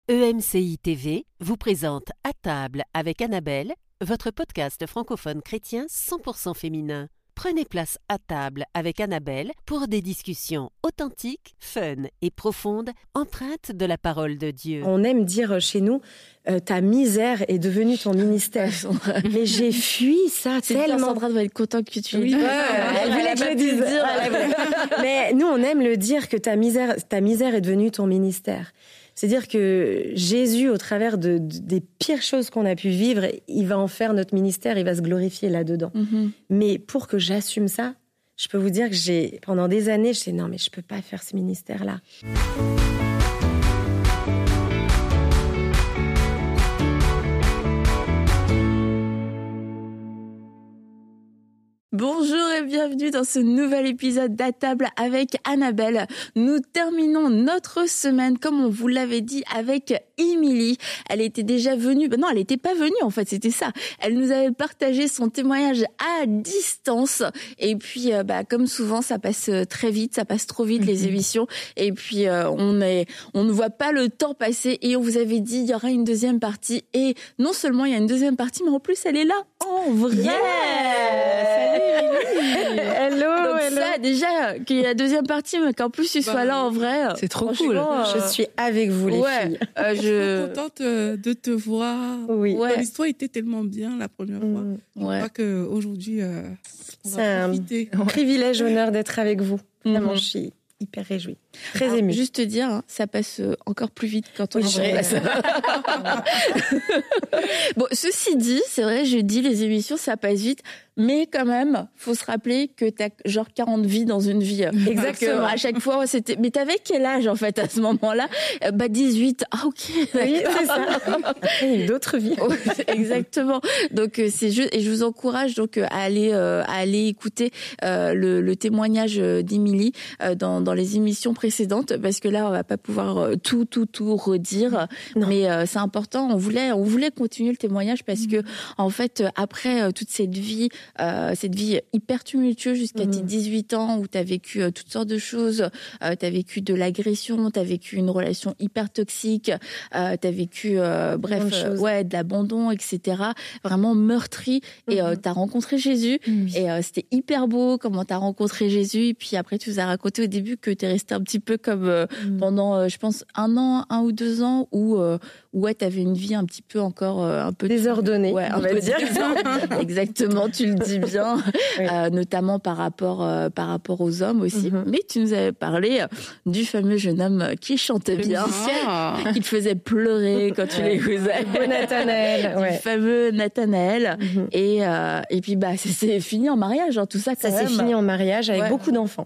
EMCI TV vous présente À table avec Annabelle, votre podcast francophone chrétien 100% féminin. Prenez place à table avec Annabelle pour des discussions authentiques, fun et profondes, empreintes de la parole de Dieu. On aime dire chez nous, ta misère est devenue ton ministère. Mais j'ai fui ça tellement. Sandra doit être contente que tu le dises. Elle voulait que je le dise. Mais nous, on aime le dire que ta misère est devenue ton ministère. C'est-à-dire que Jésus, au travers des pires choses qu'on a pu vivre, il va en faire notre ministère, il va se glorifier là-dedans. Mm-hmm. Mais pour que j'assume ça, je peux vous dire que pendant des années, je dis non, mais je peux pas faire ce ministère-là. Bonjour et bienvenue dans ce nouvel épisode d'À table avec Annabelle. Nous terminons notre semaine, comme on vous l'avait dit, avec Émilie. Elle était déjà venue, non, elle n'était pas venue en fait, c'était ça. Elle nous avait partagé son témoignage à distance. Et puis, comme souvent, ça passe très vite, ça passe trop vite les émissions. Et puis, on ne voit pas le temps passer. Et on vous avait dit, il y aura une deuxième partie. Et non seulement il y a une deuxième partie, mais en plus, elle est là en vrai. Yeah. Salut Hello. Donc hello. ça, déjà, qu'il y a la deuxième partie, mais qu'en plus tu sois là en vrai. C'est trop cool. Je suis avec vous, les filles. Je suis contente de te voir. Oui. L'histoire était tellement bien la première fois. Je crois qu'aujourd'hui, on va profiter. C'est un privilège, honneur d'être avec vous. Vraiment, je suis hyper réjouie. Très émue. Juste te dire, ça passe encore plus vite quand on est Bon, ceci dit, c'est vrai, je dis les émissions, ça passe vite, mais quand même, faut se rappeler que t'as genre 40 vies dans une vie. Exactement. À chaque fois, c'était. Mais t'avais quel âge en fait à ce moment-là? 18. Ah ok. Oui, c'est ça. Après, il y a eu d'autres vies. Exactement. Donc c'est juste, et je vous encourage donc à aller écouter le témoignage d'Émilie dans les émissions précédentes, parce que là on va pas pouvoir tout redire. Non. Mais c'est important. On voulait continuer le témoignage parce que en fait après toute cette vie hyper tumultueuse jusqu'à tes 18 ans où t'as vécu toutes sortes de choses, t'as vécu de l'agression, t'as vécu une relation hyper toxique, t'as vécu de l'abandon, etc. Vraiment meurtri, et t'as rencontré Jésus, et c'était hyper beau comment t'as rencontré Jésus. Et puis après tu nous as raconté au début que t'es resté un petit peu comme pendant je pense 1 ou 2 ans où t'avais une vie un petit peu encore un peu désordonnée, on va dire. Exactement, tu le dis bien, notamment par rapport aux hommes aussi. Mais tu nous avais parlé du fameux jeune homme qui chantait bien, qui te faisait pleurer quand tu l'écoutais. Nathanaël, du fameux Nathanaël. Et puis ça s'est fini en mariage, tout ça. Ça s'est fini en mariage avec beaucoup d'enfants.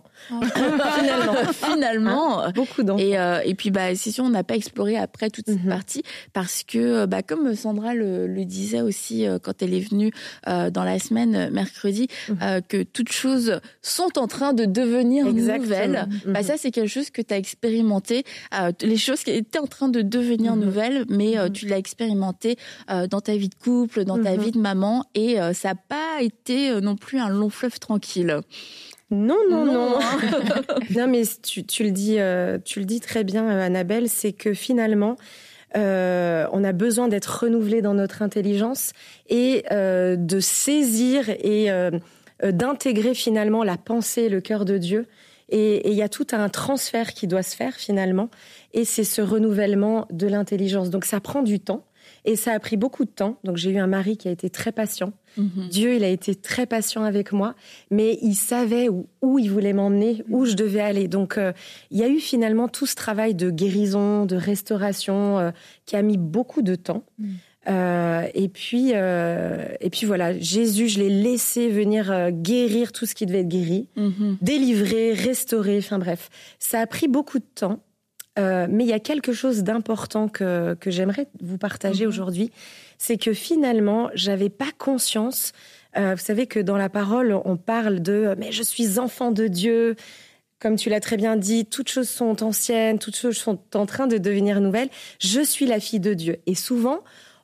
Finalement, beaucoup d'enfants. Et puis c'est sûr, on n'a pas exploré après toute cette partie parce que comme Sandra le disait aussi quand elle est venue dans la semaine mercredi, que toutes choses sont en train de devenir nouvelles. Ça c'est quelque chose que tu as expérimenté, les choses qui étaient en train de devenir nouvelles, mais tu l'as expérimenté dans ta vie de couple, dans ta vie de maman, et ça n'a pas été non plus un long fleuve tranquille. Non. Non, mais tu le dis très bien, Annabelle, c'est que finalement, on a besoin d'être renouvelé dans notre intelligence et de saisir et d'intégrer finalement la pensée, le cœur de Dieu. Et il y a tout un transfert qui doit se faire finalement, et c'est ce renouvellement de l'intelligence. Donc ça prend du temps. Et ça a pris beaucoup de temps. Donc, j'ai eu un mari qui a été très patient. Dieu, il a été très patient avec moi. Mais il savait où il voulait m'emmener, où je devais aller. Donc, il y a eu finalement tout ce travail de guérison, de restauration, qui a mis beaucoup de temps. Et puis voilà, Jésus, je l'ai laissé venir guérir tout ce qui devait être guéri, délivrer, restaurer. Enfin bref, ça a pris beaucoup de temps. Mais il y a quelque chose d'important que j'aimerais vous partager aujourd'hui, c'est que finalement, j'avais pas conscience. Vous savez que dans la parole, on parle de « mais je suis enfant de Dieu ». Comme tu l'as très bien dit, toutes choses sont anciennes, toutes choses sont en train de devenir nouvelles. Je suis la fille de Dieu. Et souvent,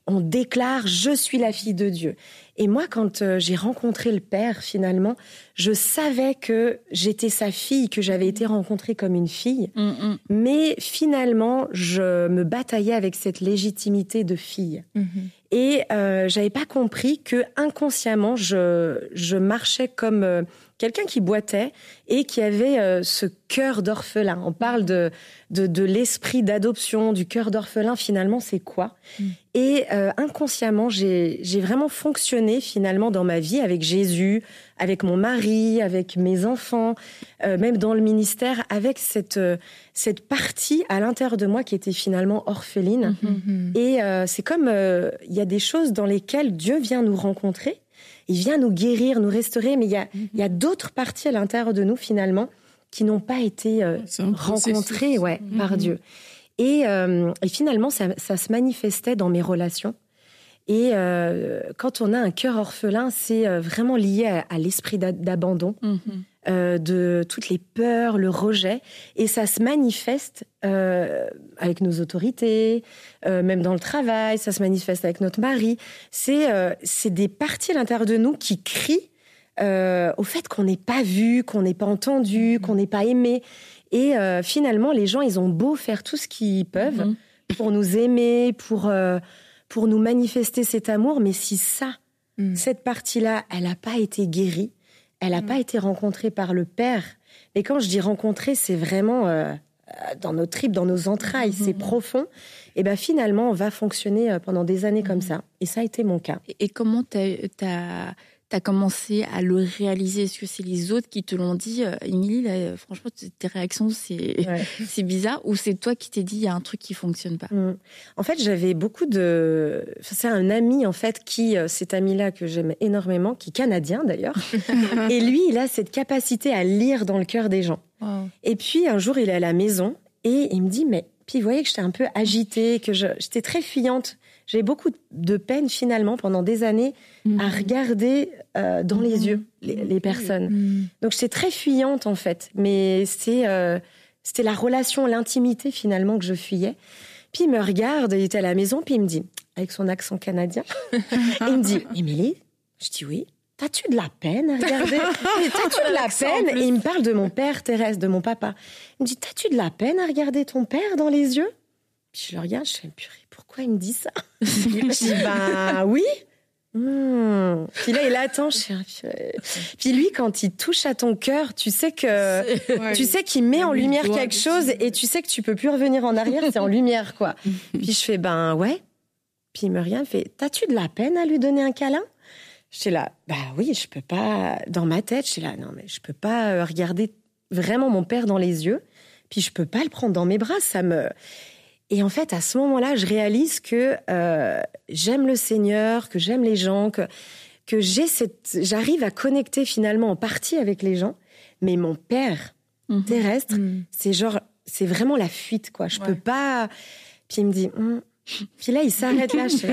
on déclare « Je suis la fille de Dieu ». Et moi, quand j'ai rencontré le Père, finalement, je savais que j'étais sa fille, que j'avais été rencontrée comme une fille. Mais finalement, je me bataillais avec cette légitimité de fille. Et j'avais pas compris que inconsciemment, je marchais comme quelqu'un qui boitait et qui avait ce cœur d'orphelin. On parle de l'esprit d'adoption, du cœur d'orphelin. Finalement, c'est quoi ? Et inconsciemment, j'ai vraiment fonctionné finalement dans ma vie avec Jésus, avec mon mari, avec mes enfants, même dans le ministère, avec cette partie à l'intérieur de moi qui était finalement orpheline. Et c'est comme il y a des choses dans lesquelles Dieu vient nous rencontrer, il vient nous guérir, nous restaurer, mais il y a d'autres parties à l'intérieur de nous finalement qui n'ont pas été rencontrées par Dieu. Et finalement, ça se manifestait dans mes relations. Et quand on a un cœur orphelin, c'est vraiment lié à l'esprit d'abandon, de toutes les peurs, le rejet. Et ça se manifeste avec nos autorités, même dans le travail, ça se manifeste avec notre mari. C'est des parties à l'intérieur de nous qui crient au fait qu'on n'est pas vu, qu'on n'est pas entendu, qu'on n'est pas aimé. Et finalement, les gens, ils ont beau faire tout ce qu'ils peuvent pour nous aimer, pour nous manifester cet amour, mais si cette partie-là, elle n'a pas été guérie, elle n'a pas été rencontrée par le Père. Et quand je dis rencontrée, c'est vraiment dans nos tripes, dans nos entrailles, c'est profond. Et ben finalement, on va fonctionner pendant des années comme ça. Et ça a été mon cas. Et comment t'as commencé à le réaliser? Est-ce que c'est les autres qui te l'ont dit, Émilie, là, franchement, tes réactions, c'est bizarre, ou c'est toi qui t'es dit, il y a un truc qui fonctionne pas? En fait, j'avais c'est un ami, en fait, cet ami-là que j'aime énormément, qui est canadien, d'ailleurs. Et lui, il a cette capacité à lire dans le cœur des gens. Wow. Et puis, un jour, il est à la maison, et il me dit, puis il voyait que j'étais un peu agitée, que j'étais très fuyante. J'avais beaucoup de peine, finalement, pendant des années, à regarder dans les yeux les personnes. Donc, j'étais très fuyante, en fait. Mais c'était la relation, l'intimité, finalement, que je fuyais. Puis, il me regarde, il était à la maison, puis il me dit, avec son accent canadien, il me dit, « Émilie ?» Je dis « Oui. » « T'as-tu de la peine à regarder ? T'as-tu de la peine ?» Et il me parle de mon père, Thérèse, de mon papa. Il me dit, « T'as-tu de la peine à regarder ton père dans les yeux ?» Puis je le regarde, je fais, purée, pourquoi il me dit ça ? Je dis, oui. Puis là, il attend. Puis lui, quand il touche à ton cœur, tu sais qu'il met en lumière quelque chose et tu sais que tu peux plus revenir en arrière, c'est en lumière, quoi. Puis je fais, ouais. Puis il me regarde, il fait, t'as-tu de la peine à lui donner un câlin ? J'étais là, oui, je peux pas, dans ma tête, j'étais là, non, mais je peux pas regarder vraiment mon père dans les yeux, puis je peux pas le prendre dans mes bras, Et en fait, à ce moment-là, je réalise que j'aime le Seigneur, que j'aime les gens, que j'arrive à connecter finalement en partie avec les gens, mais mon père terrestre, c'est vraiment la fuite, quoi. Je peux pas. Puis il me dit. Puis là, il s'arrête là. Je suis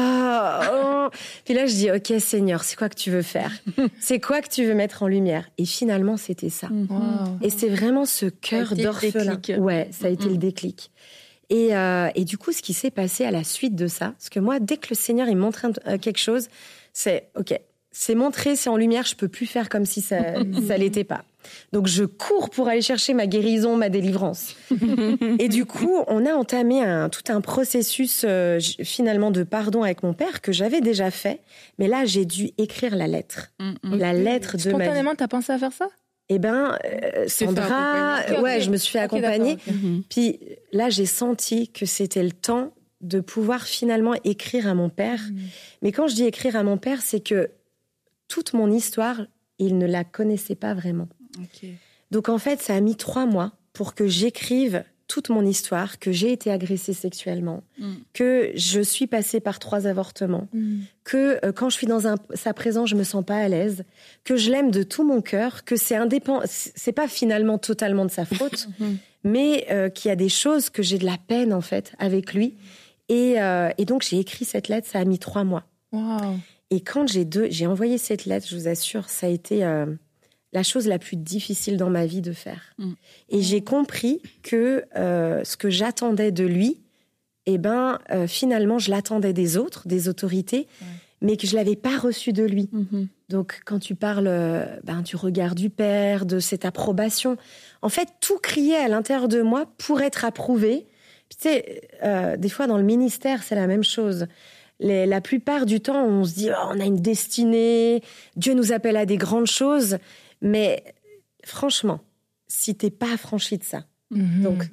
là. Puis là, je dis, ok, Seigneur, c'est quoi que tu veux faire ? C'est quoi que tu veux mettre en lumière ? Et finalement, c'était ça. Et c'est vraiment ce cœur d'orphelin. Ouais, ça a été le déclic. Et du coup, ce qui s'est passé à la suite de ça, parce que moi, dès que le Seigneur il montre quelque chose, c'est ok, c'est montré, c'est en lumière, je peux plus faire comme si ça l'était pas. Donc je cours pour aller chercher ma guérison, ma délivrance. Et du coup, on a entamé tout un processus finalement de pardon avec mon père que j'avais déjà fait, mais là j'ai dû écrire la lettre, la lettre de ma vie. Spontanément, t'as pensé à faire ça ? Eh ben, Sandra, je me suis fait accompagner. Puis là, j'ai senti que c'était le temps de pouvoir finalement écrire à mon père. Mais quand je dis écrire à mon père, c'est que toute mon histoire, il ne la connaissait pas vraiment. Okay. Donc en fait, ça a mis 3 mois pour que j'écrive toute mon histoire, que j'ai été agressée sexuellement, que je suis passée par 3 avortements, que quand je suis dans sa présence, je me sens pas à l'aise, que je l'aime de tout mon cœur, que c'est indépendant, c'est pas finalement totalement de sa faute, mais qu'il y a des choses que j'ai de la peine en fait avec lui. Et donc j'ai écrit cette lettre, ça a mis 3 mois. Wow. Et quand j'ai envoyé cette lettre, je vous assure, ça a été la chose la plus difficile dans ma vie de faire. Et j'ai compris que ce que j'attendais de lui, finalement, je l'attendais des autres, des autorités, mais que je l'avais pas reçu de lui. Donc, quand tu parles du regard du Père, de cette approbation, en fait, tout criait à l'intérieur de moi pour être approuvé. Puis, tu sais, des fois, dans le ministère, c'est la même chose. La plupart du temps, on se dit on a une destinée, Dieu nous appelle à des grandes choses, mais franchement, si t'es pas affranchi de ça, donc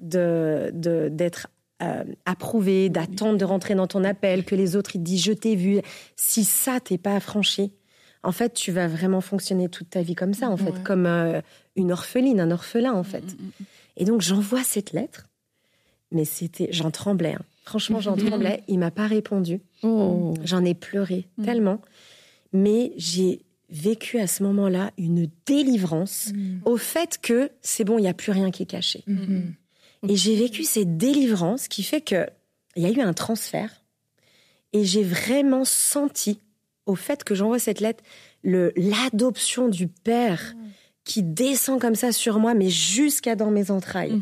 d'être approuvé, d'attendre de rentrer dans ton appel, que les autres ils te disent je t'ai vu, si ça t'es pas affranchi, en fait tu vas vraiment fonctionner toute ta vie comme ça, en fait, comme une orpheline, un orphelin en fait. Et donc j'envoie cette lettre, mais j'en tremblais. Franchement, j'en tremblais. Il m'a pas répondu. J'en ai pleuré tellement. Mais j'ai vécu à ce moment-là une délivrance au fait que c'est bon, il n'y a plus rien qui est caché. Et j'ai vécu cette délivrance qui fait qu'il y a eu un transfert. Et j'ai vraiment senti, au fait que j'envoie cette lettre, l'adoption du Père qui descend comme ça sur moi, mais jusqu'à dans mes entrailles.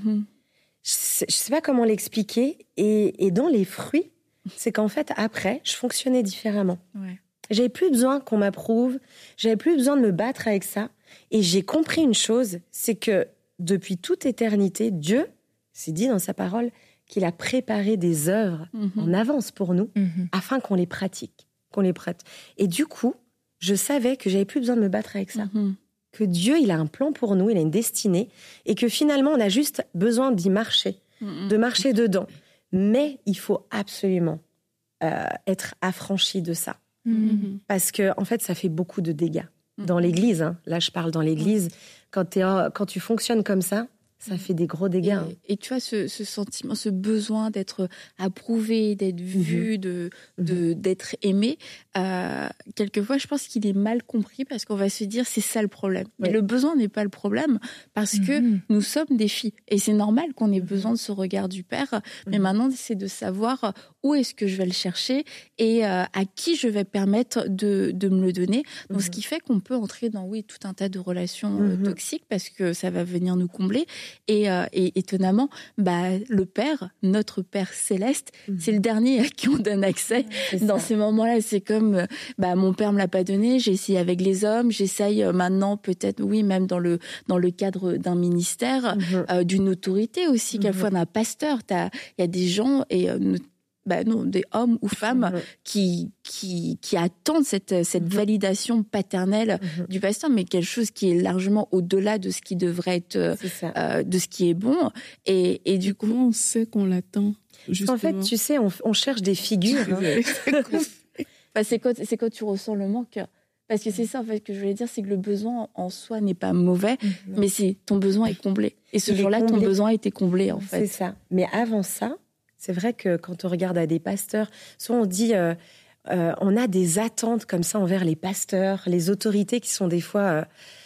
Je ne sais pas comment l'expliquer. Et dans les fruits, c'est qu'en fait, après, je fonctionnais différemment. J'avais plus besoin qu'on m'approuve. J'avais plus besoin de me battre avec ça. Et j'ai compris une chose, c'est que depuis toute éternité, Dieu s'est dit dans sa parole qu'il a préparé des œuvres en avance pour nous afin qu'on les pratique, qu'on les prête. Et du coup, je savais que j'avais plus besoin de me battre avec ça. Que Dieu, il a un plan pour nous, il a une destinée, et que finalement, on a juste besoin d'y marcher, de marcher dedans. Mais il faut absolument être affranchi de ça. Parce que, en fait, ça fait beaucoup de dégâts. Dans l'Église, là, je parle dans l'Église, quand tu fonctionnes comme ça fait des gros dégâts. Et tu vois, ce sentiment, ce besoin d'être approuvé, d'être vu, d'être aimé, quelquefois, je pense qu'il est mal compris parce qu'on va se dire c'est ça le problème. Mais le besoin n'est pas le problème parce que nous sommes des filles. Et c'est normal qu'on ait besoin de ce regard du Père. Mais maintenant, c'est de savoir où est-ce que je vais le chercher et à qui je vais permettre de me le donner. Donc, ce qui fait qu'on peut entrer dans, tout un tas de relations toxiques parce que ça va venir nous combler. Et étonnamment, le Père, notre Père céleste, c'est le dernier à qui on donne accès. Dans ces moments-là, c'est comme mon Père me l'a pas donné, j'ai essayé avec les hommes, j'essaye maintenant peut-être, même dans le cadre d'un ministère, d'une autorité aussi, quelquefois d'un pasteur. Il y a des gens des hommes ou femmes qui attendent cette validation paternelle du pasteur, mais quelque chose qui est largement au-delà de ce qui devrait être, de ce qui est bon. Et du coup, comment on sait qu'on l'attend justement? En fait, tu sais, on cherche des figures. C'est quand tu ressens le manque. Parce que c'est ça, en fait, que je voulais dire, c'est que le besoin en soi n'est pas mauvais, mais ton besoin est comblé. Et ce jour-là, ton besoin a été comblé, en fait. C'est ça. Mais avant ça, c'est vrai que quand on regarde à des pasteurs, souvent on dit, on a des attentes comme ça envers les pasteurs, les autorités qui sont des fois,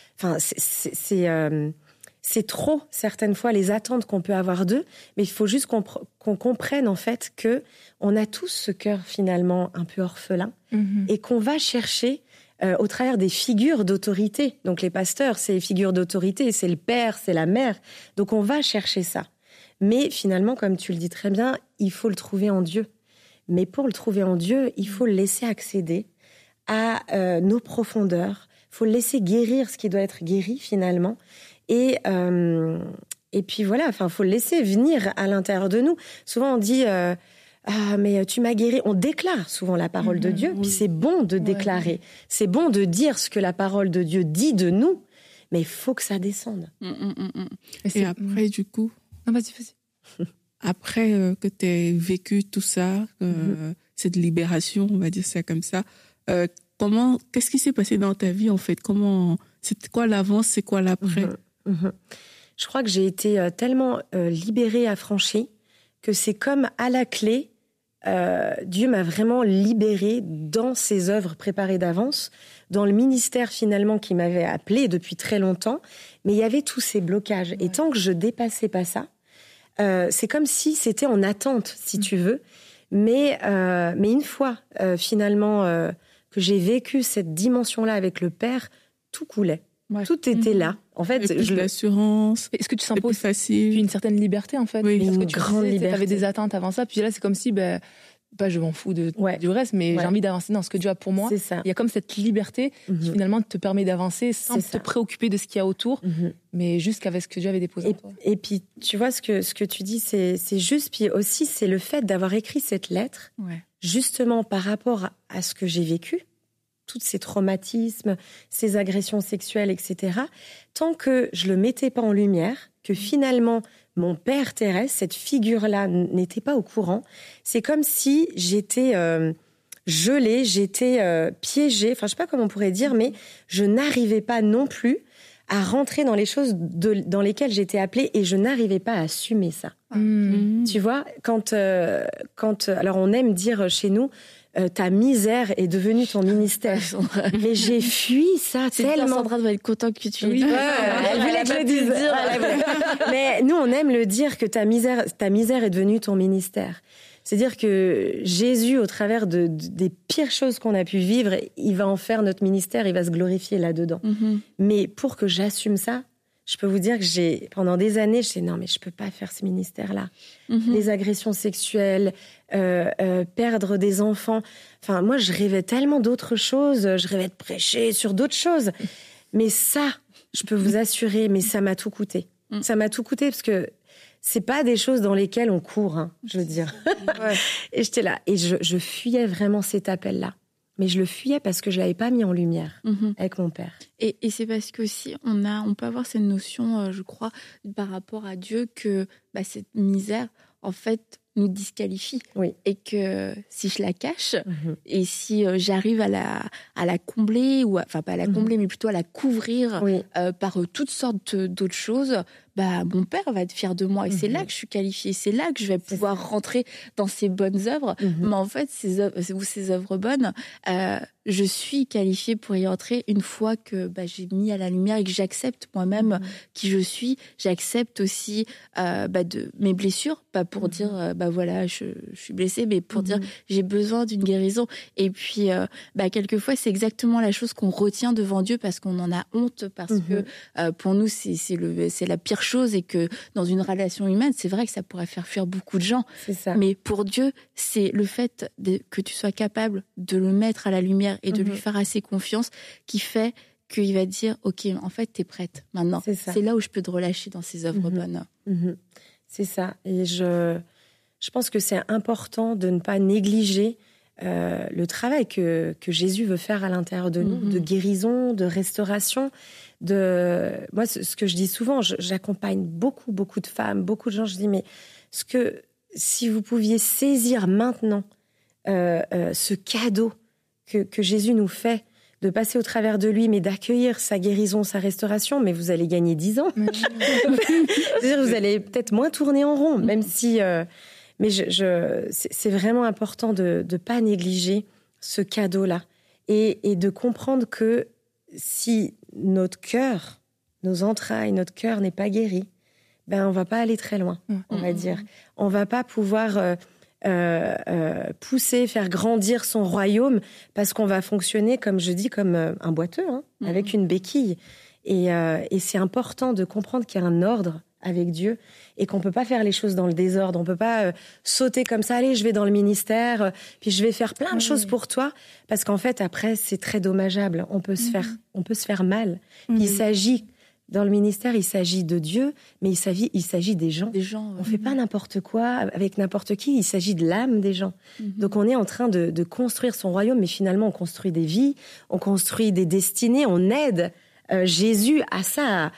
c'est trop certaines fois les attentes qu'on peut avoir d'eux, mais il faut juste qu'on comprenne en fait que on a tous ce cœur finalement un peu orphelin et qu'on va chercher au travers des figures d'autorité. Donc les pasteurs, c'est les figures d'autorité, c'est le père, c'est la mère. Donc on va chercher ça. Mais finalement, comme tu le dis très bien, il faut le trouver en Dieu. Mais pour le trouver en Dieu, il faut le laisser accéder à nos profondeurs. Il faut le laisser guérir ce qui doit être guéri finalement. Et puis voilà, il faut le laisser venir à l'intérieur de nous. Souvent on dit mais tu m'as guéri. On déclare souvent la parole de Dieu. Puis c'est bon de déclarer. C'est bon de dire ce que la parole de Dieu dit de nous. Mais il faut que ça descende. Et après, du coup... Non, vas-y. Après que tu aies vécu tout ça, cette libération, on va dire ça comme ça, qu'est-ce qui s'est passé dans ta vie en fait? C'est quoi l'avant, c'est quoi l'après? Je crois que j'ai été tellement libérée, affranchie, que c'est comme à la clé, Dieu m'a vraiment libérée dans ses œuvres préparées d'avance, dans le ministère finalement qui m'avait appelée depuis très longtemps, mais il y avait tous ces blocages. Et tant que je dépassais pas ça, c'est comme si c'était en attente, si tu veux. Mais une fois finalement que j'ai vécu cette dimension-là avec le Père, tout coulait. Tout était là. En fait, l'assurance. Est-ce que tu sens pas plus facile, une certaine liberté en fait? Oui, une grande liberté. Tu avais des attentes avant ça, puis là c'est comme si je m'en fous du reste, mais j'ai envie d'avancer dans ce que Dieu a pour moi. C'est ça. Il y a comme cette liberté qui finalement te permet d'avancer sans te préoccuper de ce qu'il y a autour, mais juste qu'avec ce que Dieu avait déposé en toi. Et puis, tu vois, ce que tu dis, c'est juste. Puis aussi, c'est le fait d'avoir écrit cette lettre, justement par rapport à ce que j'ai vécu, tous ces traumatismes, ces agressions sexuelles, etc. Tant que je le mettais pas en lumière, que finalement mon père terrestre, cette figure-là, n'était pas au courant, c'est comme si j'étais gelée, j'étais piégée, enfin je sais pas comment on pourrait dire, mais je n'arrivais pas non plus à rentrer dans les choses dans lesquelles j'étais appelée, et je n'arrivais pas à assumer ça. Tu vois, quand alors on aime dire chez nous, ta misère est devenue ton ministère. Mais j'ai fui ça tellement. Sandra doit être contente que tu le dises. Elle voulait que je le dise. Mais nous, on aime le dire que ta misère est devenue ton ministère. C'est-à-dire que Jésus, au travers des pires choses qu'on a pu vivre, il va en faire notre ministère, il va se glorifier là-dedans. Mais pour que j'assume ça, je peux vous dire que pendant des années, je disais non, mais je peux pas faire ce ministère-là. Les agressions sexuelles, perdre des enfants. Enfin, moi, je rêvais tellement d'autres choses. Je rêvais de prêcher sur d'autres choses. Mais ça, je peux vous assurer, mais ça m'a tout coûté. Ça m'a tout coûté parce que c'est pas des choses dans lesquelles on court, hein, je veux dire. Et j'étais là. Et je fuyais vraiment cet appel-là. Mais je le fuyais parce que je l'avais pas mis en lumière avec mon père. Et c'est parce que aussi on peut avoir cette notion, je crois, par rapport à Dieu, que cette misère, en fait, nous disqualifie. Oui. Et que si je la cache, et si j'arrive à la combler, ou enfin pas à la combler, mais plutôt à la couvrir par toutes sortes d'autres choses, mon père va être fier de moi. Et c'est là que je suis qualifiée. C'est là que je vais pouvoir rentrer dans ces bonnes œuvres. Mais en fait, ces œuvres bonnes, je suis qualifiée pour y entrer une fois que j'ai mis à la lumière et que j'accepte moi-même qui je suis. J'accepte aussi de mes blessures, pas pour dire voilà, je suis blessée, mais pour dire j'ai besoin d'une guérison. Et puis quelquefois c'est exactement la chose qu'on retient devant Dieu parce qu'on en a honte, parce que pour nous c'est la pire chose, et que dans une relation humaine, c'est vrai que ça pourrait faire fuir beaucoup de gens. C'est ça. Mais pour Dieu, c'est le fait que tu sois capable de le mettre à la lumière et de lui faire assez confiance qui fait qu'il va te dire ok, en fait t'es prête maintenant. C'est là où je peux te relâcher dans ces œuvres bonnes. C'est ça. Et je pense que c'est important de ne pas négliger le travail que Jésus veut faire à l'intérieur de nous, de guérison, de restauration. Moi, ce que je dis souvent, j'accompagne beaucoup de femmes, beaucoup de gens. Je dis, mais si vous pouviez saisir maintenant ce cadeau que Jésus nous fait, de passer au travers de lui, mais d'accueillir sa guérison, sa restauration, mais vous allez gagner 10 ans. C'est-à-dire, vous allez peut-être moins tourner en rond, même si... mais c'est vraiment important de ne pas négliger ce cadeau-là et de comprendre que si notre cœur, nos entrailles, notre cœur n'est pas guéri, on va pas aller très loin, on va dire. On va pas pouvoir pousser, faire grandir son royaume, parce qu'on va fonctionner, comme je dis, comme un boiteux, avec une béquille. Et c'est important de comprendre qu'il y a un ordre avec Dieu et qu'on peut pas faire les choses dans le désordre. On peut pas sauter comme ça, allez, je vais dans le ministère, puis je vais faire plein de choses pour toi, parce qu'en fait, après, c'est très dommageable. On peut se faire mal. Il s'agit, dans le ministère, il s'agit de Dieu, mais il s'agit des gens. On fait pas n'importe quoi avec n'importe qui, il s'agit de l'âme des gens. Donc on est en train de construire son royaume, mais finalement on construit des vies, on construit des destinées, on aide Jésus à ça.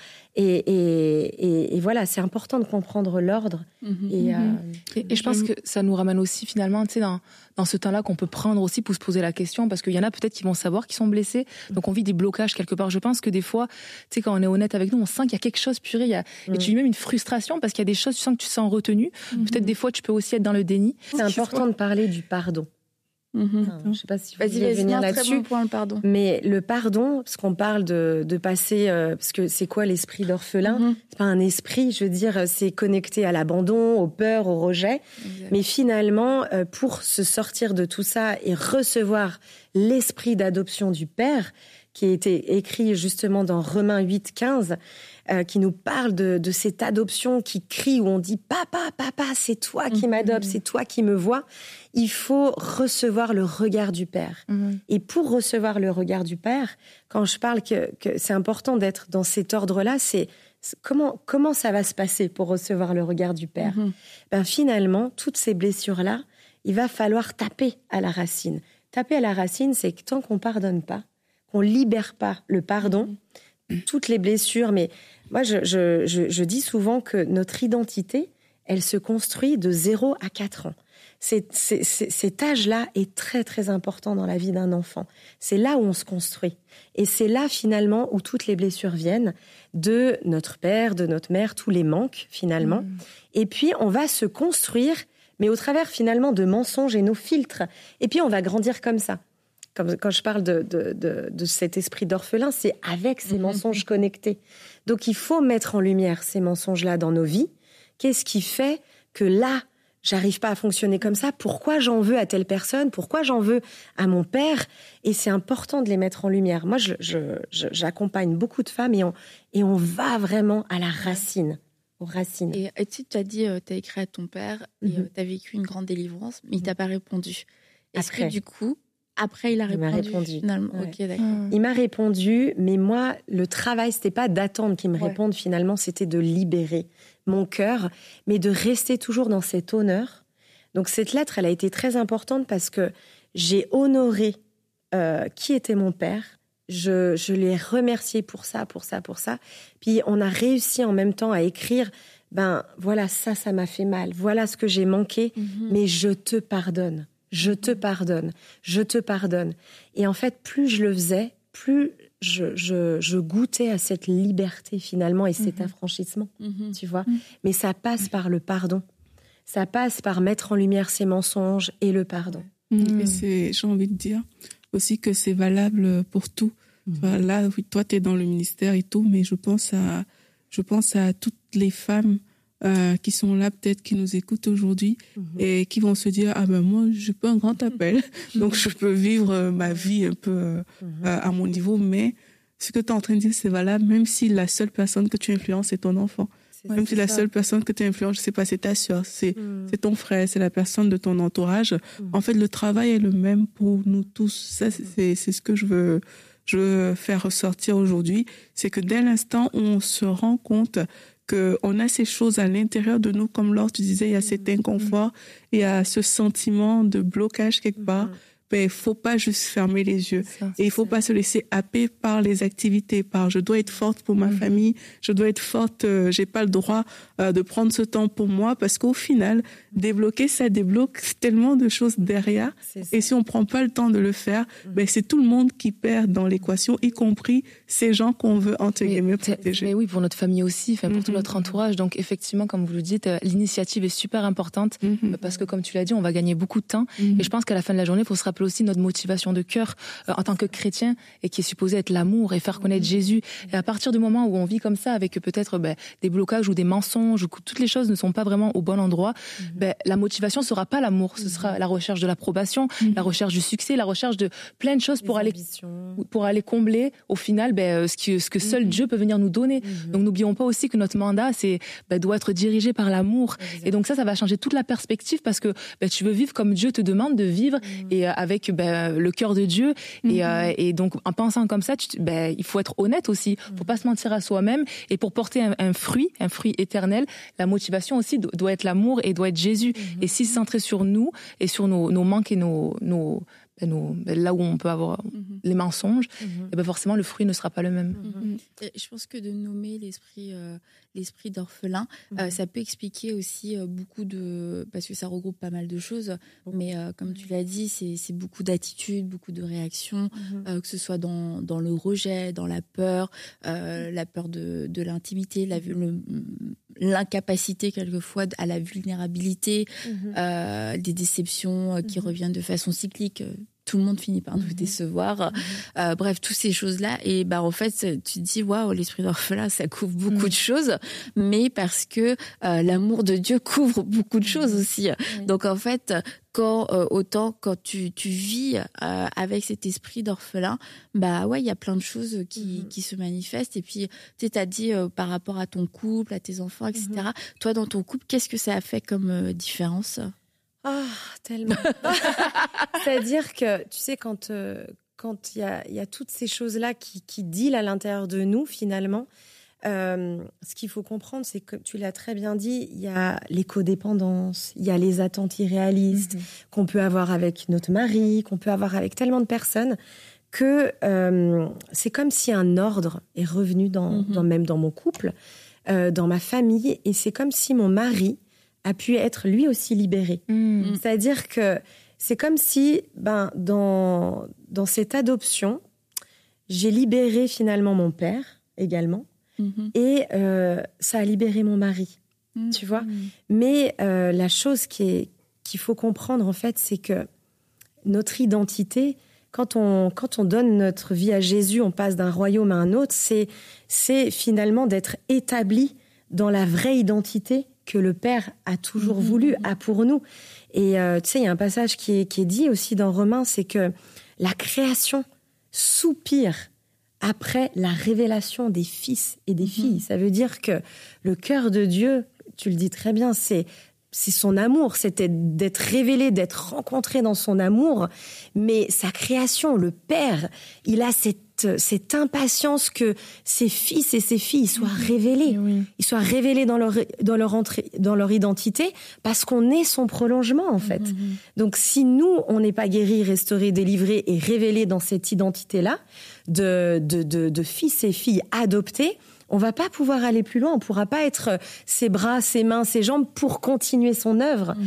Et voilà, c'est important de comprendre l'ordre. Et je pense que ça nous ramène aussi finalement, tu sais, dans ce temps-là qu'on peut prendre aussi pour se poser la question, parce qu'il y en a peut-être qui vont savoir qu'ils sont blessés, donc on vit des blocages quelque part. Je pense que des fois, tu sais, quand on est honnête avec nous, on sent qu'il y a quelque chose purée, et tu vis même une frustration parce qu'il y a des choses, tu sens que tu sens retenues. Peut-être des fois, tu peux aussi être dans le déni. C'est important de parler du pardon. Je sais pas si vous voulez venir là-dessus. Très bon point, le pardon. Mais le pardon, parce qu'on parle de passer, parce que c'est quoi l'esprit d'orphelin? C'est pas un esprit, je veux dire, c'est connecté à l'abandon, aux peurs, au rejet. Exact. Mais finalement, pour se sortir de tout ça et recevoir l'esprit d'adoption du Père, qui a été écrit justement dans Romains 8:15, qui nous parle de cette adoption qui crie, où on dit « Papa, papa, c'est toi qui m'adoptes, c'est toi qui me vois », il faut recevoir le regard du Père. Et pour recevoir le regard du Père, quand je parle que c'est important d'être dans cet ordre-là, c'est comment ça va se passer pour recevoir le regard du Père ? Finalement, toutes ces blessures-là, il va falloir taper à la racine. Taper à la racine, c'est que tant qu'on pardonne pas, qu'on libère pas le pardon, toutes les blessures, mais moi je dis souvent que notre identité, elle se construit de 0 à 4 ans. Cet âge-là est très très important dans la vie d'un enfant. C'est là où on se construit. Et c'est là finalement où toutes les blessures viennent de notre père, de notre mère, tous les manques finalement. Et puis on va se construire, mais au travers finalement de mensonges et nos filtres. Et puis on va grandir comme ça. Comme quand je parle de cet esprit d'orphelin, c'est avec ces mensonges connectés. Donc il faut mettre en lumière ces mensonges-là dans nos vies. Qu'est-ce qui fait que là, j'arrive pas à fonctionner comme ça? Pourquoi j'en veux à telle personne? Pourquoi j'en veux à mon père? Et c'est important de les mettre en lumière. Moi, j'accompagne beaucoup de femmes et on va vraiment à la racine. Aux racines. Et tu as dit, tu as écrit à ton père et tu as vécu une grande délivrance, mais il t'a pas répondu. Est-ce que du coup, après, il a répondu finalement. Ouais. Ok, d'accord. Il m'a répondu, mais moi, le travail, c'était pas d'attendre qu'il me réponde. Finalement, c'était de libérer mon cœur, mais de rester toujours dans cet honneur. Donc, cette lettre, elle a été très importante parce que j'ai honoré qui était mon père. Je l'ai remercié pour ça. Puis, on a réussi en même temps à écrire, voilà, ça m'a fait mal. Voilà ce que j'ai manqué, mais je te pardonne. Je te pardonne. Et en fait, plus je le faisais, plus je goûtais à cette liberté finalement et cet affranchissement, tu vois. Mais ça passe par le pardon. Ça passe par mettre en lumière ces mensonges et le pardon. Et j'ai envie de dire aussi que c'est valable pour tout. Là, oui, toi, tu es dans le ministère et tout, mais je pense à toutes les femmes qui sont là, peut-être, qui nous écoutent aujourd'hui et qui vont se dire, moi, j'ai pas un grand appel, donc je peux vivre ma vie un peu à mon niveau, mais ce que tu es en train de dire, c'est valable, même si la seule personne que tu influences, c'est ton enfant. Même si la seule personne que tu influences, je sais pas, c'est ta sœur, c'est ton frère, c'est la personne de ton entourage. En fait, le travail est le même pour nous tous. Ça, c'est ce que je veux faire ressortir aujourd'hui. C'est que dès l'instant où on se rend compte qu'on a ces choses à l'intérieur de nous, comme Laure, tu disais, il y a cet inconfort, il y a ce sentiment de blocage quelque part, il faut pas juste fermer les yeux. Et il faut pas se laisser happer par les activités, par je dois être forte pour ma famille, je dois être forte, j'ai pas le droit de prendre ce temps pour moi, parce qu'au final, débloquer, ça débloque tellement de choses derrière. Et si on prend pas le temps de le faire, c'est tout le monde qui perd dans l'équation, y compris ces gens qu'on veut, entre guillemets, protéger. Mais oui, pour notre famille aussi, pour tout notre entourage. Donc, effectivement, comme vous le dites, l'initiative est super importante, parce que, comme tu l'as dit, on va gagner beaucoup de temps. Et je pense qu'à la fin de la journée, il faut se rappeler aussi notre motivation de cœur en tant que chrétien, et qui est supposé être l'amour et faire connaître Jésus. Et à partir du moment où on vit comme ça, avec peut-être des blocages ou des mensonges, ou que toutes les choses ne sont pas vraiment au bon endroit, la motivation sera pas l'amour, ce sera la recherche de l'approbation, la recherche du succès, la recherche de plein de choses pour aller combler au final ce que seul Dieu peut venir nous donner. Donc n'oublions pas aussi que notre mandat doit être dirigé par l'amour. Et donc ça va changer toute la perspective, parce que tu veux vivre comme Dieu te demande de vivre, et avec le cœur de Dieu. Et donc en pensant comme ça, il faut être honnête aussi, faut pas se mentir à soi-même. Et pour porter un fruit éternel, la motivation aussi doit être l'amour et doit être Jésus. Et si centrer sur nous et sur nos manques et là où on peut avoir les mensonges, forcément le fruit ne sera pas le même. Et je pense que de nommer l'esprit d'orphelin, ça peut expliquer aussi beaucoup parce que ça regroupe pas mal de choses, mais comme tu l'as dit, c'est beaucoup d'attitudes, beaucoup de réactions, que ce soit dans le rejet, dans la peur de l'intimité, l'incapacité quelquefois à la vulnérabilité, des déceptions qui reviennent de façon cyclique. tout le monde finit par nous décevoir. Bref, toutes ces choses-là. Et en fait, tu te dis, waouh, l'esprit d'orphelin, ça couvre beaucoup de choses, mais parce que l'amour de Dieu couvre beaucoup de choses aussi. Donc en fait, quand tu vis avec cet esprit d'orphelin, il y a plein de choses qui se manifestent. Et puis, tu as dit par rapport à ton couple, à tes enfants, etc. Toi, dans ton couple, qu'est-ce que ça a fait comme différence? Tellement. C'est-à-dire que, tu sais, quand il y a toutes ces choses-là qui dealent à l'intérieur de nous, finalement, ce qu'il faut comprendre, c'est que, tu l'as très bien dit, il y a les codépendances, il y a les attentes irréalistes qu'on peut avoir avec notre mari, qu'on peut avoir avec tellement de personnes, que c'est comme si un ordre est revenu même dans mon couple, dans ma famille, et c'est comme si mon mari a pu être lui aussi libéré. C'est-à-dire que c'est comme si, dans cette adoption, j'ai libéré finalement mon père également, et ça a libéré mon mari, tu vois. Mais la chose qu'il faut comprendre, en fait, c'est que notre identité, quand on donne notre vie à Jésus, on passe d'un royaume à un autre, c'est finalement d'être établi dans la vraie identité que le Père a toujours voulu, a pour nous. Et tu sais, il y a un passage qui est dit aussi dans Romains, c'est que la création soupire après la révélation des fils et des filles. Ça veut dire que le cœur de Dieu, tu le dis très bien, c'est son amour, c'était d'être révélé, d'être rencontré dans son amour. Mais sa création, le Père, il a cette impatience que ses fils et ses filles soient révélés. Ils soient révélés dans leur identité, parce qu'on est son prolongement, en fait. Donc, si nous, on n'est pas guéris, restaurés, délivrés et révélés dans cette identité-là, de fils et filles adoptés, on va pas pouvoir aller plus loin, on pourra pas être ses bras, ses mains, ses jambes pour continuer son œuvre.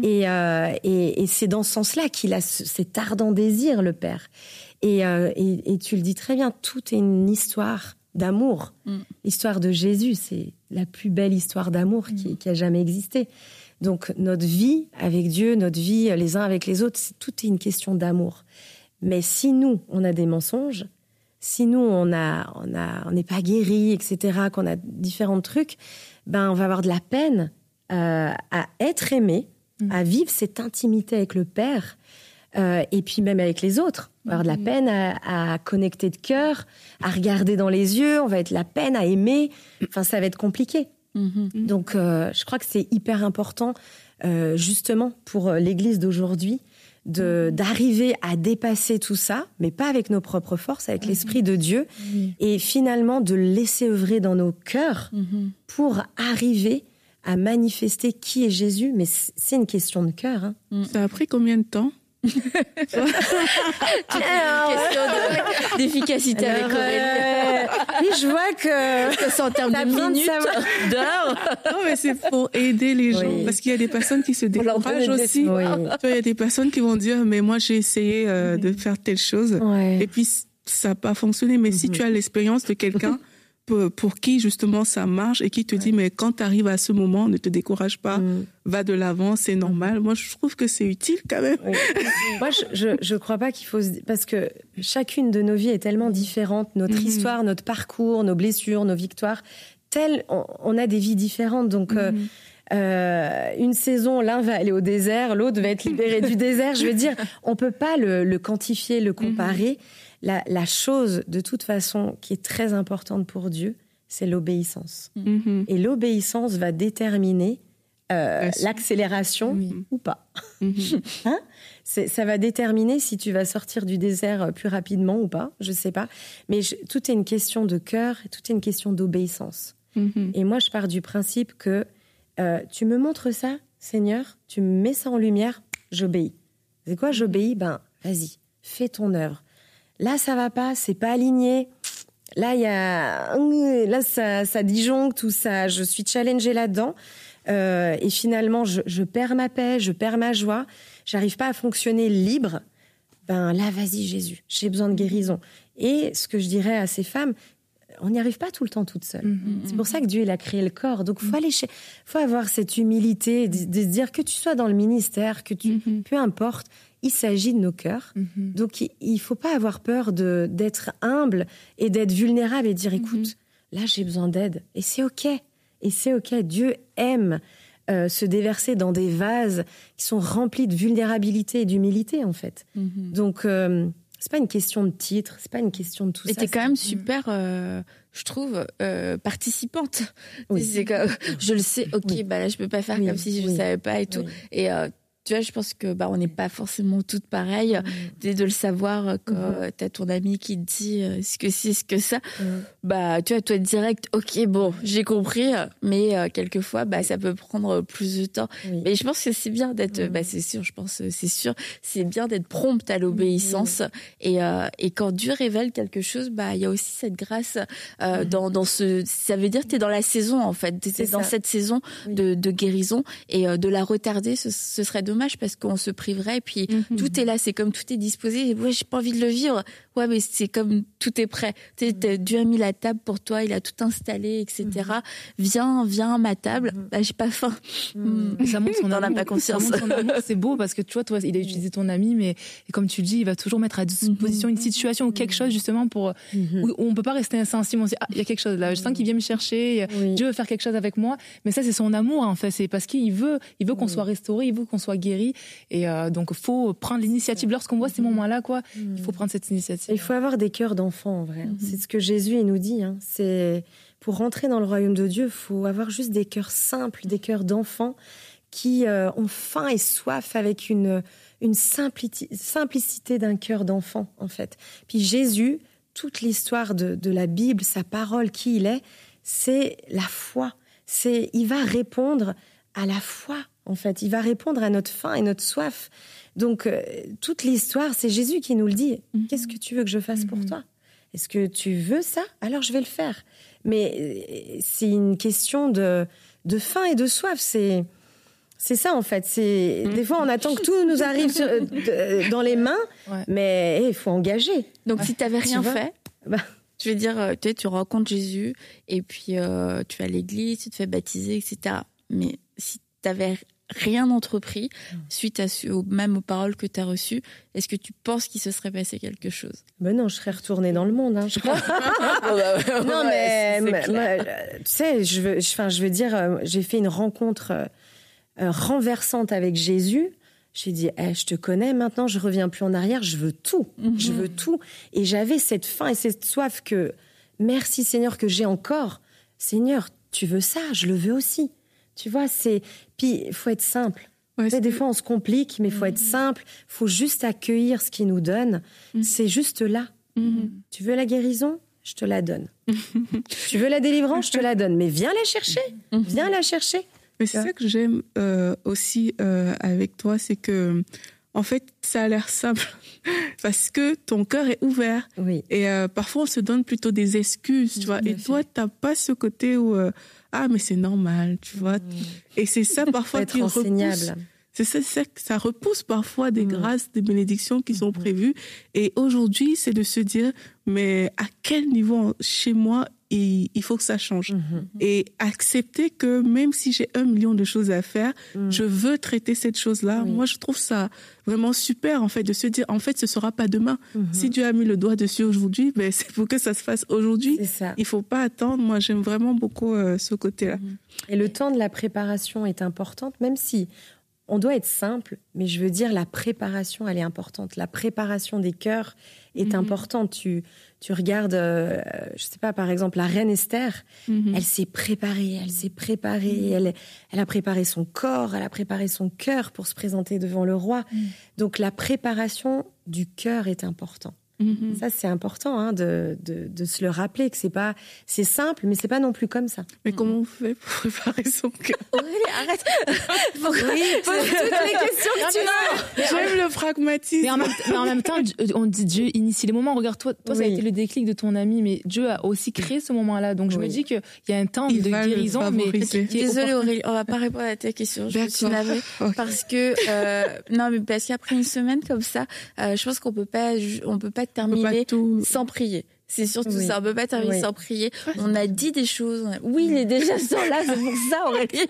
Et c'est dans ce sens-là qu'il a cet ardent désir, le Père. Et tu le dis très bien, tout est une histoire d'amour. L'histoire de Jésus, c'est la plus belle histoire d'amour qui a jamais existé. Donc notre vie avec Dieu, notre vie les uns avec les autres, tout est une question d'amour. Mais si nous, on a des mensonges, si nous, on n'est pas guéris, etc., qu'on a différents trucs, on va avoir de la peine à être aimé, à vivre cette intimité avec le Père, et puis même avec les autres. On va avoir de la peine à connecter de cœur, à regarder dans les yeux, on va être la peine à aimer. Enfin, ça va être compliqué. Donc, je crois que c'est hyper important, justement, pour l'Église d'aujourd'hui, d'arriver à dépasser tout ça, mais pas avec nos propres forces, avec l'Esprit de Dieu, et finalement de le laisser œuvrer dans nos cœurs pour arriver à manifester qui est Jésus. Mais c'est une question de cœur. Ça a pris combien de temps? Une question d'efficacité avec Aurélie. Oui, je vois que c'est en termes de minutes, d'heures. Non, mais c'est pour aider les gens, parce qu'il y a des personnes qui se découragent aussi. Tu vois, il y a des personnes qui vont dire, mais moi j'ai essayé de faire telle chose, et puis ça n'a pas fonctionné. Mais si tu as l'expérience de quelqu'un pour qui justement ça marche et qui te dit, mais quand tu arrives à ce moment, ne te décourage pas, va de l'avant, c'est normal. Moi, je trouve que c'est utile quand même. Moi, je crois pas qu'il faut parce que chacune de nos vies est tellement différente, notre histoire, notre parcours, nos blessures, nos victoires, on a des vies différentes. Donc, une saison, l'un va aller au désert, l'autre va être libéré du désert. Je veux dire, on peut pas le quantifier, le comparer. La chose, de toute façon, qui est très importante pour Dieu, c'est l'obéissance. Et l'obéissance va déterminer l'accélération ou pas. Ça va déterminer si tu vas sortir du désert plus rapidement ou pas, je sais pas. Mais tout est une question de cœur, tout est une question d'obéissance. Et moi, je pars du principe que tu me montres ça, Seigneur, tu me mets ça en lumière, j'obéis. C'est quoi, j'obéis? Vas-y, fais ton œuvre. Là, ça va pas, c'est pas aligné. Là, ça disjoncte ou ça, je suis challengée là-dedans. Et finalement, je perds ma paix, je perds ma joie. J'arrive pas à fonctionner libre. Là, vas-y, Jésus, j'ai besoin de guérison. Et ce que je dirais à ces femmes, on n'y arrive pas tout le temps toute seule. C'est pour ça que Dieu, il a créé le corps. Donc, faut avoir cette humilité de se dire que tu sois dans le ministère, peu importe, il s'agit de nos cœurs. Donc, il faut pas avoir peur d'être humble et d'être vulnérable et dire, écoute, là, j'ai besoin d'aide. Et c'est OK. Dieu aime se déverser dans des vases qui sont remplis de vulnérabilité et d'humilité, en fait. Donc, c'est pas une question de titre, c'est pas une question de tout ça. Et t'es quand même super, je trouve, participante. Oui. C'est comme, je le sais, ok, bah là je peux pas faire comme si je le savais pas et tout. Et tu vois, je pense que on n'est pas forcément toutes pareilles. Dès de le savoir quand t'as ton ami qui te dit ce que c'est, ce que ça, tu vois, toi direct, ok, bon, j'ai compris, mais quelquefois, ça peut prendre plus de temps. Mais je pense que c'est bien d'être, c'est sûr, c'est bien d'être prompte à l'obéissance. Et quand Dieu révèle quelque chose, il y a aussi cette grâce dans ce. Ça veut dire que t'es dans la saison en fait, t'es dans cette saison de guérison et de la retarder, ce serait dommage parce qu'on se priverait et puis tout est là, c'est comme tout est disposé. Ouais, j'ai pas envie de le vivre. Ouais, mais c'est comme tout est prêt. Dieu a mis la table pour toi, il a tout installé, etc. Viens à ma table. J'ai pas faim. Ça montre son T'en as amour. pas conscience. Ça montre son amour. C'est beau parce que tu vois, toi, il a utilisé ton ami, mais comme tu le dis, il va toujours mettre à disposition une situation ou quelque chose justement pour où on peut pas rester insensible. On se dit, il y a quelque chose là. Je sens qu'il vient me chercher. Dieu veut faire quelque chose avec moi. Mais ça, c'est son amour en fait. C'est parce qu'il veut qu'on soit restauré, il veut qu'on soit guéri. Et donc, faut prendre l'initiative. Lorsqu'on voit ces moments-là, il faut prendre cette initiative. Il faut avoir des cœurs d'enfants, en vrai. C'est ce que Jésus il nous dit. C'est pour rentrer dans le royaume de Dieu, il faut avoir juste des cœurs simples, des cœurs d'enfants qui ont faim et soif avec une simplicité d'un cœur d'enfant, en fait. Puis Jésus, toute l'histoire de la Bible, sa parole, qui il est, c'est la foi. Il va répondre à la foi, en fait. Il va répondre à notre faim et notre soif. Donc, toute l'histoire, c'est Jésus qui nous le dit. Qu'est-ce que tu veux que je fasse pour toi ? Est-ce que tu veux ça ? Alors, je vais le faire. Mais c'est une question de faim et de soif. C'est ça, en fait. Des fois, on attend que tout nous arrive dans les mains, mais il faut engager. Donc, si tu n'avais rien fait, je veux dire, tu rencontres Jésus, et puis tu vas à l'église, tu te fais baptiser, etc. Mais si tu n'avais rien entrepris suite même aux paroles que tu as reçues, est-ce que tu penses qu'il se serait passé quelque chose ? Ben non, je serais retournée dans le monde. Je crois. Non, mais tu sais, je veux dire, j'ai fait une rencontre renversante avec Jésus. J'ai dit, je te connais, maintenant je reviens plus en arrière, je veux tout. Je veux tout. Et j'avais cette faim et cette soif que, merci Seigneur, que j'ai encore. Seigneur, tu veux ça, je le veux aussi. Tu vois, puis il faut être simple. Des fois, on se complique, mais il faut être simple. Il faut juste accueillir ce qu'il nous donne. C'est juste là. Tu veux la guérison ? Je te la donne. Tu veux la délivrance ? Je te la donne. Mais viens la chercher. Viens la chercher. Mais c'est ça que j'aime aussi avec toi, c'est que, en fait, ça a l'air simple parce que ton cœur est ouvert. Oui. Et parfois, on se donne plutôt des excuses, tu vois. Et toi, t'as pas ce côté où mais c'est normal, tu vois. Et c'est ça parfois qui repousse. C'est ça, ça repousse parfois des grâces, des bénédictions qui sont prévues. Et aujourd'hui, c'est de se dire, mais à quel niveau chez moi il faut que ça change. Et accepter que même si j'ai 1 million de choses à faire, je veux traiter cette chose-là. Moi, je trouve ça vraiment super, en fait, de se dire, en fait, ce sera pas demain. Si Dieu a mis le doigt dessus aujourd'hui, c'est pour que ça se fasse aujourd'hui. Il faut pas attendre. Moi, j'aime vraiment beaucoup ce côté-là. Et le temps de la préparation est importante, même si on doit être simple, mais je veux dire, la préparation, elle est importante. La préparation des cœurs est importante. Tu regardes, je sais pas, par exemple, la reine Esther, elle s'est préparée, elle a préparé son corps, elle a préparé son cœur pour se présenter devant le roi. Donc, la préparation du cœur est importante. Ça, c'est important de se le rappeler que c'est simple, mais c'est pas non plus comme ça. Mais comment on fait pour préparer son cœur ? Aurélie, arrête. Pose toutes les questions que tu veux. J'aime le pragmatisme. Mais en même temps, on dit Dieu initie les moments. Regarde, toi, ça a été le déclic de ton ami, mais Dieu a aussi créé ce moment-là. Donc je me dis qu'il y a un temps de guérison, mais désolée Aurélie, on va pas répondre à ta question. Je suis navrée parce que parce qu'après une semaine comme ça, je pense qu'on peut pas terminer sans prier. C'est surtout ça. On peut pas terminer sans prier. On a dit des choses. Oui, il est déjà sur là. C'est pour ça, Aurélie.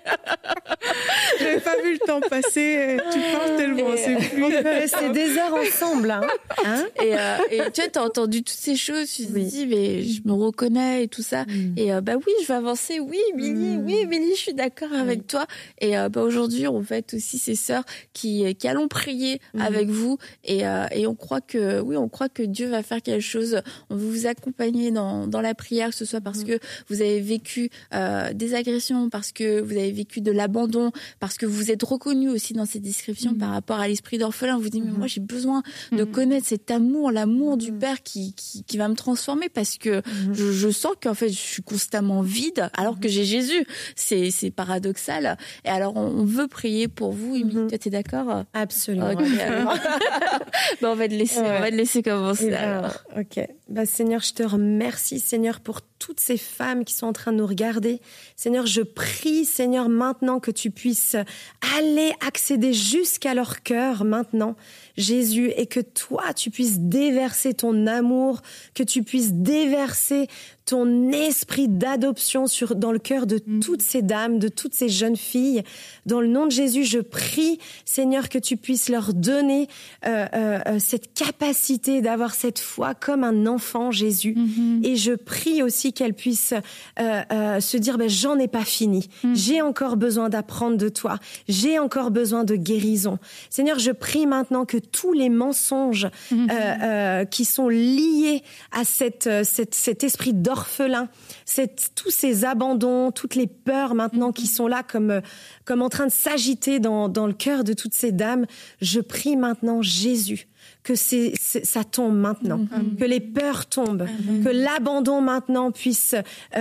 J'avais pas vu le temps passer. Tu parles tellement. On peut rester des heures ensemble. Hein et tu vois, t'as entendu toutes ces choses. Tu te dis, mais je me reconnais et tout ça. Et oui, je vais avancer. Oui, Émilie, je suis d'accord avec toi. Et aujourd'hui, on va être aussi ces sœurs qui allons prier avec vous. Et on croit que Dieu va faire quelque chose. On veut vous accompagner dans la prière, que ce soit parce que vous avez vécu des agressions, parce que vous avez vécu de l'abandon, parce que vous êtes reconnu aussi dans ces descriptions par rapport à l'esprit d'orphelin. Vous dites, mais moi j'ai besoin de connaître cet amour, l'amour du Père qui va me transformer, parce que je sens qu'en fait je suis constamment vide alors que j'ai Jésus. C'est paradoxal. Et alors on veut prier pour vous. Émilie, toi t'es d'accord? Absolument. Okay. On va te laisser commencer. Ok. Seigneur, je te remercie, Seigneur, pour toutes ces femmes qui sont en train de nous regarder. Seigneur, je prie, Seigneur, maintenant que tu puisses aller accéder jusqu'à leur cœur maintenant, Jésus, et que toi, tu puisses déverser ton amour, que tu puisses déverser ton esprit d'adoption dans le cœur de toutes ces dames, de toutes ces jeunes filles. Dans le nom de Jésus, je prie, Seigneur, que tu puisses leur donner cette capacité d'avoir cette foi comme un enfant, Jésus. Et je prie aussi qu'elles puissent se dire, j'en ai pas fini. J'ai encore besoin d'apprendre de toi. J'ai encore besoin de guérison. Seigneur, je prie maintenant que tous les mensonges qui sont liés à cet esprit d'orphelin, tous ces abandons, toutes les peurs maintenant qui sont là comme en train de s'agiter dans le cœur de toutes ces dames, je prie maintenant, Jésus, que ça tombe maintenant, que les peurs tombent, que l'abandon maintenant puisse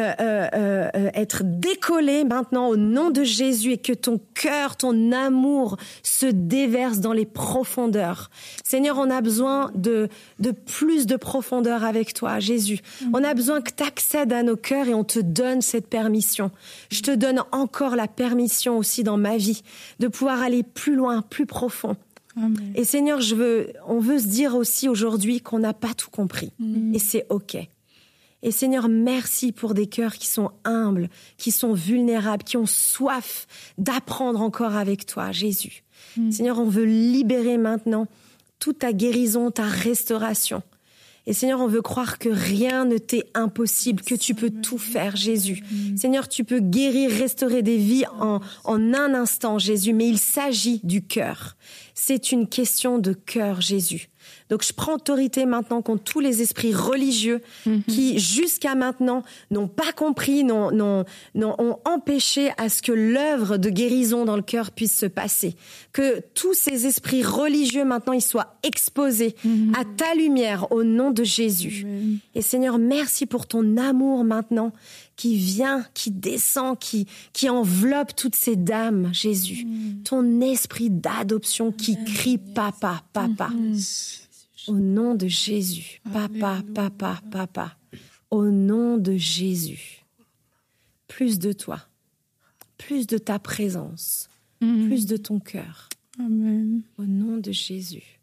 être décollé maintenant au nom de Jésus, et que ton cœur, ton amour se déverse dans les profondeurs. Seigneur, on a besoin de plus de profondeur avec toi, Jésus. On a besoin que tu accèdes à nos cœurs, et on te donne cette permission. Je te donne encore la permission aussi dans ma vie de pouvoir aller plus loin, plus profond. Amen. Et Seigneur, on veut se dire aussi aujourd'hui qu'on n'a pas tout compris. Et c'est OK. Et Seigneur, merci pour des cœurs qui sont humbles, qui sont vulnérables, qui ont soif d'apprendre encore avec toi, Jésus. Seigneur, on veut libérer maintenant toute ta guérison, ta restauration. Et Seigneur, on veut croire que rien ne t'est impossible, que tu peux tout faire, Jésus. Seigneur, tu peux guérir, restaurer des vies en un instant, Jésus, mais il s'agit du cœur. C'est une question de cœur, Jésus. Donc, je prends autorité maintenant contre tous les esprits religieux qui, jusqu'à maintenant, n'ont pas compris, ont empêché à ce que l'œuvre de guérison dans le cœur puisse se passer. Que tous ces esprits religieux, maintenant, ils soient exposés à ta lumière au nom de Jésus. Et Seigneur, merci pour ton amour maintenant qui vient, qui descend, qui enveloppe toutes ces dames, Jésus. Ton esprit d'adoption qui crie « Papa, Papa ». Au nom de Jésus. Papa, Papa, Papa. Au nom de Jésus. Plus de toi. Plus de ta présence. Plus de ton cœur. Amen. Au nom de Jésus.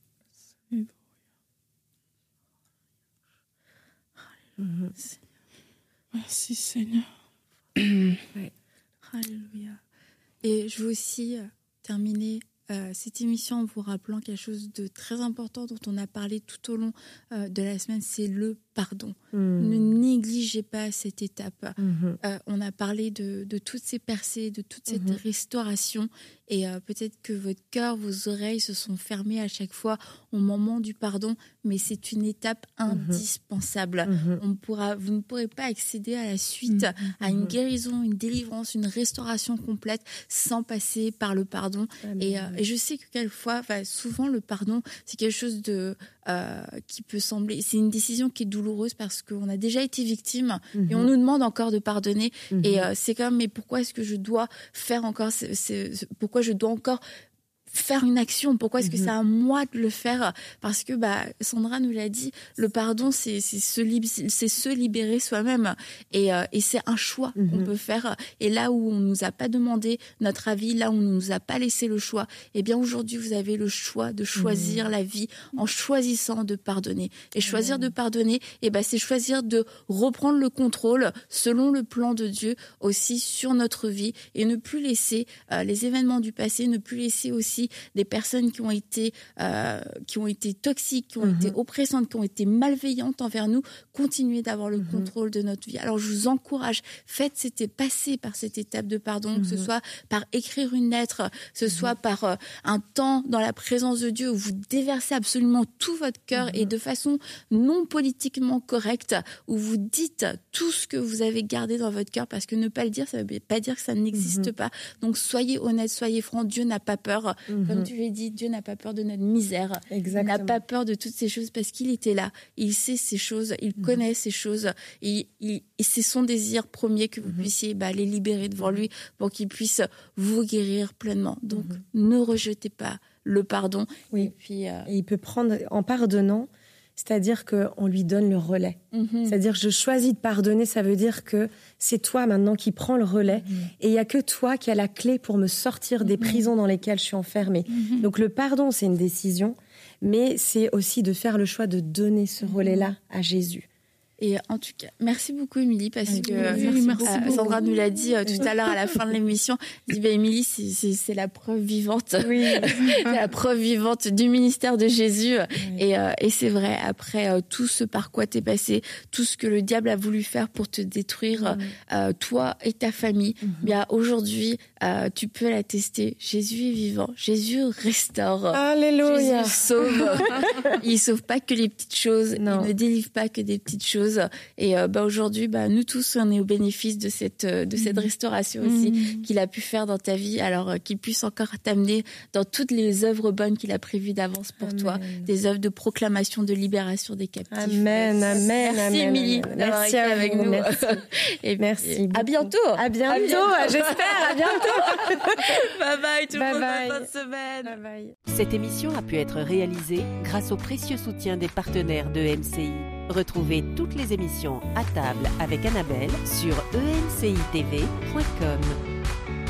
Merci Seigneur. Ouais. Alléluia. Et je veux aussi terminer cette émission en vous rappelant quelque chose de très important dont on a parlé tout au long de la semaine, c'est le pardon. Ne négligez pas cette étape. On a parlé de toutes ces percées, de toute cette restauration, et peut-être que votre cœur, vos oreilles se sont fermées à chaque fois au moment du pardon, mais c'est une étape indispensable. Vous ne pourrez pas accéder à la suite, à une guérison, une délivrance, une restauration complète sans passer par le pardon. Et je sais que quelquefois, souvent le pardon, c'est quelque chose qui peut sembler, c'est une décision qui est douloureuse parce qu'on a déjà été victime et on nous demande encore de pardonner. Et c'est comme, mais pourquoi est-ce que je dois faire encore, pourquoi je dois encore faire une action. Pourquoi est-ce que c'est à moi de le faire? Parce que Sandra nous l'a dit, le pardon, c'est se libérer soi-même, et c'est un choix qu'on peut faire. Et là où on nous a pas demandé notre avis, là où on nous a pas laissé le choix, eh bien aujourd'hui vous avez le choix de choisir la vie en choisissant de pardonner. Et choisir de pardonner, c'est choisir de reprendre le contrôle selon le plan de Dieu aussi sur notre vie, et ne plus laisser les événements du passé, ne plus laisser aussi des personnes qui ont été toxiques, qui ont été oppressantes, qui ont été malveillantes envers nous, continuer d'avoir le contrôle de notre vie. Alors je vous encourage, passez par cette étape de pardon, que ce soit par écrire une lettre, que ce soit par un temps dans la présence de Dieu où vous déversez absolument tout votre cœur et de façon non politiquement correcte, où vous dites tout ce que vous avez gardé dans votre cœur, parce que ne pas le dire, ça ne veut pas dire que ça n'existe pas. Donc soyez honnête, soyez franc. Dieu n'a pas peur. Comme tu l'as dit, Dieu n'a pas peur de notre misère. Exactement. Il n'a pas peur de toutes ces choses, parce qu'il était là. Il sait ces choses, il connaît ces choses. Et c'est son désir premier que vous puissiez les libérer devant lui, pour qu'il puisse vous guérir pleinement. Donc ne rejetez pas le pardon. Oui. Et puis, et il peut prendre, en pardonnant, c'est-à-dire qu'on lui donne le relais. C'est-à-dire, je choisis de pardonner, ça veut dire que c'est toi maintenant qui prends le relais, et il n'y a que toi qui as la clé pour me sortir des prisons dans lesquelles je suis enfermée. Donc le pardon, c'est une décision, mais c'est aussi de faire le choix de donner ce relais-là à Jésus. Et en tout cas, merci beaucoup Émilie, parce que merci beaucoup. Sandra nous l'a dit tout à l'heure à la fin de l'émission. Elle dit Émilie, c'est la preuve vivante, c'est la preuve vivante du ministère de Jésus. Et c'est vrai, après tout ce par quoi t'es passé, tout ce que le diable a voulu faire pour te détruire, toi et ta famille, bien aujourd'hui tu peux l'attester. Jésus est vivant, Jésus restaure. Alléluia. Jésus sauve. Il sauve pas que les petites choses, il ne délivre pas que des petites choses. Et aujourd'hui, nous tous, on est au bénéfice de cette restauration aussi qu'il a pu faire dans ta vie. Alors qu'il puisse encore t'amener dans toutes les œuvres bonnes qu'il a prévues d'avance pour toi, des œuvres de proclamation, de libération des captifs. Amen. Merci Émilie d'avoir été avec nous. Merci. Et merci. À bientôt. À bientôt. J'espère. À bientôt. Bye bye tout le monde. Bye. Bonne semaine. Bye bye. Cette émission a pu être réalisée grâce au précieux soutien des partenaires de MCI. Retrouvez toutes les émissions à table avec Annabelle sur encitv.com.